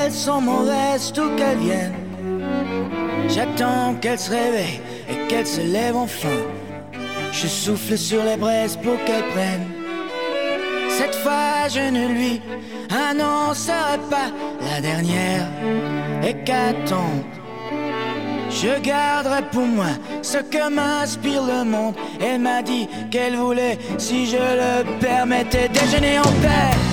Elles sont mauvaises tout qu'elles viennent. J'attends qu'elles se réveillent et qu'elles se lèvent enfin. Je souffle sur les braises pour qu'elles prennent. Cette fois je ne lui annoncerai pas la dernière hécatombe. Je garderai pour moi ce que m'inspire le monde. Elle m'a dit qu'elle voulait, si je le permettais, déjeuner en paix.